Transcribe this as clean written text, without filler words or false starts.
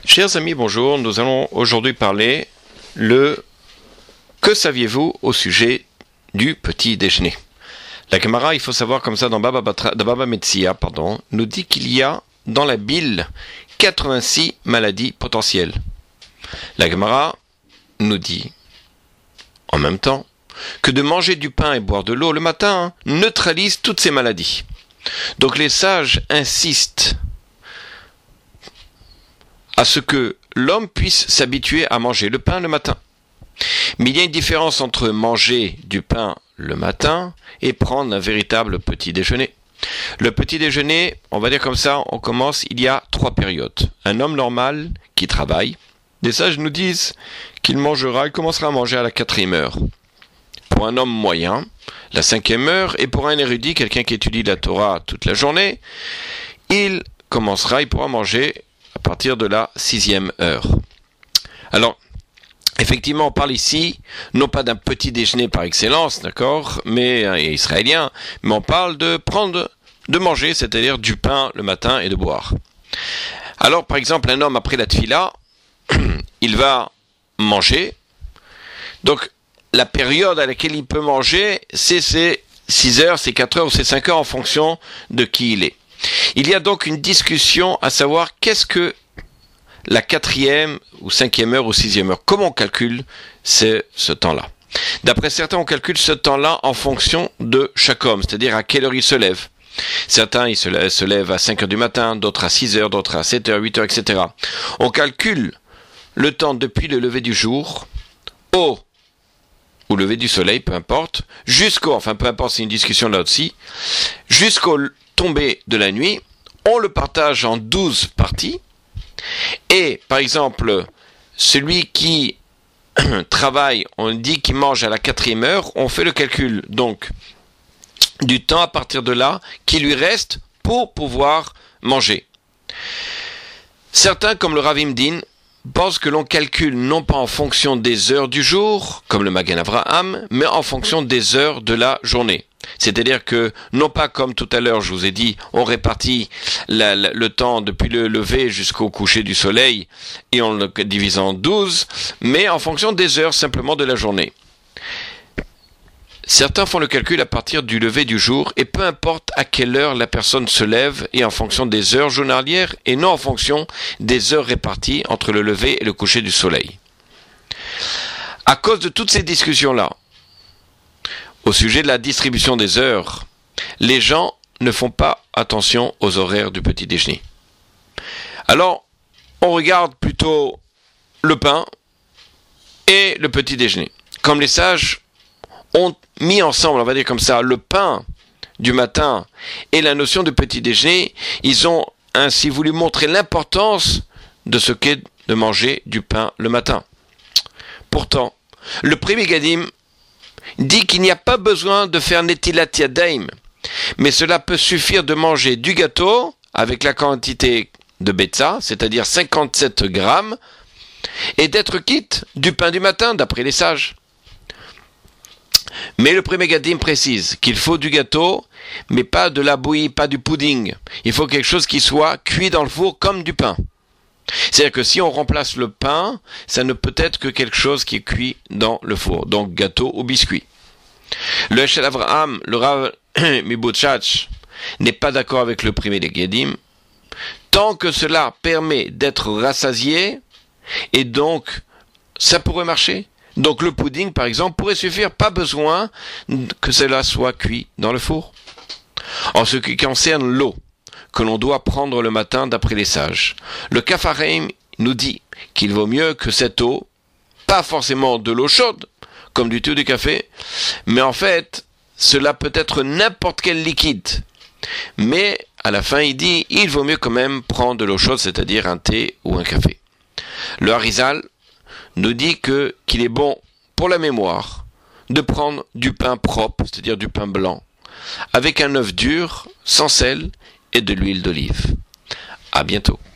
Chers amis, bonjour. Nous allons aujourd'hui parler que saviez-vous au sujet du petit déjeuner. La Gemara, il faut savoir comme ça dans Baba Metzia, nous dit qu'il y a dans la bile 86 maladies potentielles. La Gemara nous dit en même temps que de manger du pain et boire de l'eau le matin neutralise toutes ces maladies. Donc les sages insistent à ce que l'homme puisse s'habituer à manger le pain le matin. Mais il y a une différence entre manger du pain le matin et prendre un véritable petit déjeuner. Le petit déjeuner, on va dire comme ça, il y a 3 périodes. Un homme normal qui travaille, les sages nous disent qu'il commencera à manger à la 4e heure. Pour un homme moyen, la 5e heure, et pour un érudit, quelqu'un qui étudie la Torah toute la journée, il pourra manger à partir de la 6e heure. Alors, effectivement, on parle ici, non pas d'un petit déjeuner par excellence, d'accord, mais israélien, mais on parle de manger, c'est-à-dire du pain le matin et de boire. Alors, par exemple, un homme après la tefila, il va manger. Donc, la période à laquelle il peut manger, c'est ces 6 heures, c'est 4 heures ou c'est 5 heures en fonction de qui il est. Il y a donc une discussion à savoir qu'est-ce que la 4e ou 5e heure ou 6e heure. Comment on calcule ce temps-là? D'après certains, on calcule ce temps-là en fonction de chaque homme, c'est-à-dire à quelle heure il se lève. Certains ils se lèvent à 5 heures du matin, d'autres à 6 heures, d'autres à 7 heures, 8 heures, etc. On calcule le temps depuis le lever du jour au lever du soleil, peu importe, peu importe, c'est une discussion là aussi, jusqu'au tomber de la nuit. On le partage en 12 parties. Et, par exemple, celui qui travaille, on dit qu'il mange à la 4e heure, on fait le calcul, donc, du temps à partir de là, qui lui reste pour pouvoir manger. Certains, comme le Rav Imdin, pensent que l'on calcule non pas en fonction des heures du jour, comme le Magen Avraham, mais en fonction des heures de la journée. C'est-à-dire que, non pas comme tout à l'heure, je vous ai dit, on répartit le temps depuis le lever jusqu'au coucher du soleil, et on le divise en 12, mais en fonction des heures simplement de la journée. Certains font le calcul à partir du lever du jour, et peu importe à quelle heure la personne se lève, et en fonction des heures journalières, et non en fonction des heures réparties entre le lever et le coucher du soleil. À cause de toutes ces discussions-là, au sujet de la distribution des heures, les gens ne font pas attention aux horaires du petit déjeuner. Alors, on regarde plutôt le pain et le petit déjeuner. Comme les sages ont mis ensemble, on va dire comme ça, le pain du matin et la notion de petit déjeuner, ils ont ainsi voulu montrer l'importance de ce qu'est de manger du pain le matin. Pourtant, le Pri Megadim dit qu'il n'y a pas besoin de faire Netilat Yadayim, mais cela peut suffire de manger du gâteau avec la quantité de betza, c'est-à-dire 57 grammes, et d'être quitte du pain du matin, d'après les sages. Mais le Pri Megadim précise qu'il faut du gâteau, mais pas de la bouillie, pas du pudding. Il faut quelque chose qui soit cuit dans le four comme du pain. C'est-à-dire que si on remplace le pain, ça ne peut être que quelque chose qui est cuit dans le four, donc gâteau ou biscuit. Le Eshel Avraham, le Rav Mibutchach, n'est pas d'accord avec le Pri Megadim, tant que cela permet d'être rassasié, et donc ça pourrait marcher. Donc le pudding, par exemple, pourrait suffire, pas besoin que cela soit cuit dans le four. En ce qui concerne l'eau que l'on doit prendre le matin d'après les sages, le Kafareim nous dit qu'il vaut mieux que cette eau, pas forcément de l'eau chaude, comme du thé ou du café, mais en fait, cela peut être n'importe quel liquide. Mais à la fin, il dit, il vaut mieux quand même prendre de l'eau chaude, c'est-à-dire un thé ou un café. Le Harizal nous dit qu'il est bon pour la mémoire de prendre du pain propre, c'est-à-dire du pain blanc, avec un œuf dur, sans sel et de l'huile d'olive. À bientôt.